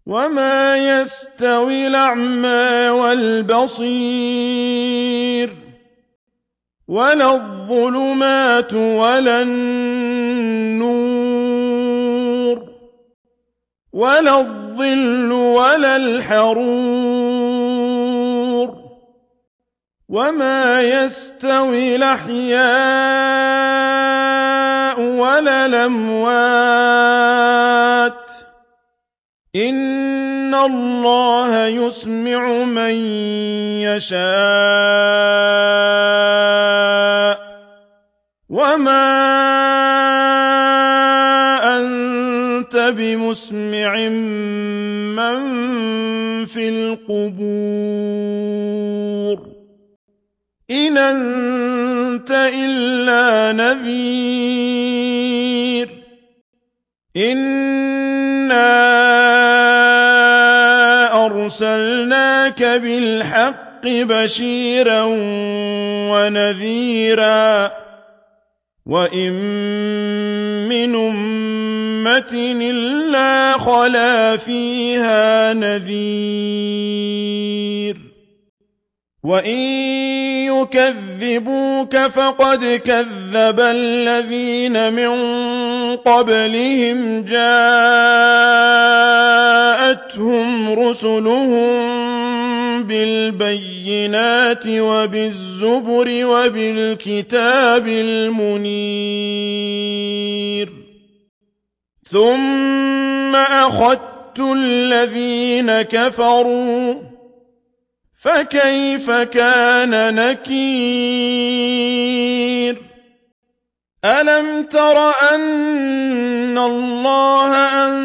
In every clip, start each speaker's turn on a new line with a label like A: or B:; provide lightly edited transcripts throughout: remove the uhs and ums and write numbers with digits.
A: وما يستوي الأعمى والبصير ولا الظلمات ولا النور ولا الظل ولا الحرور وما يستوي الأحياء ولا الأموات إن الله يسمع من يشاء وما أنت بمسمع من في القبور إن أنت إلا نذير إنا أرسلناك بالحق بشيرا ونذيرا وإن من أمة إلا خلا فيها نذير وإن يكذبوك فقد كذب الذين من قبلهم جاءتهم رسلهم بالبينات وبالزبر وبالكتاب المنير ثم أخذت الذين كفروا فكيف كان نكير ألم تر أن الله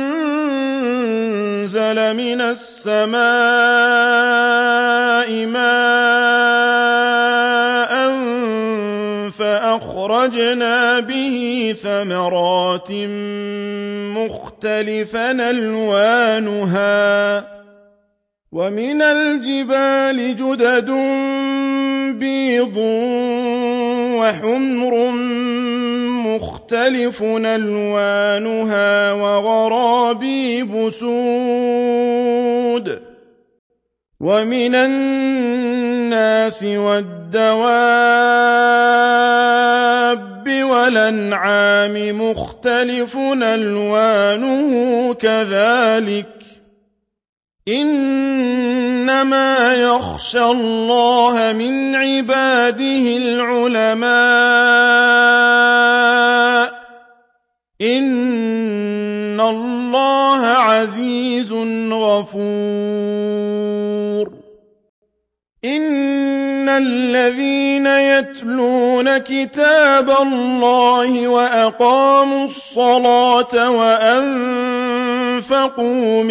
A: أنزل من السماء ماء فأخرجنا به ثمرات مختلفا ألوانها ومن الجبال جدد بيض وحمر مختلف ألوانها وغرابيب سود ومن الناس والدواب والأنعام مختلف ألوانه كذلك إنما يخشى الله من عباده العلماء إن الله عزيز غفور إن الذين يتلون كتاب الله وأقاموا الصلاة وأنفقوا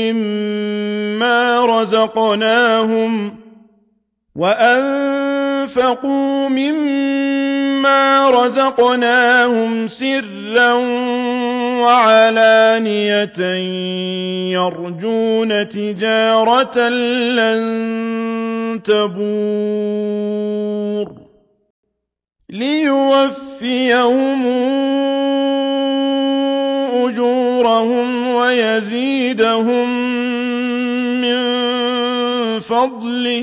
A: مما رزقناهم سرا وعلانية يرجون تجارة لن تبور ليوفيهم أجورهم ويزيدهم من فضله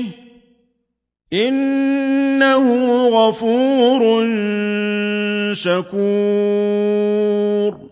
A: إنه غفور شكور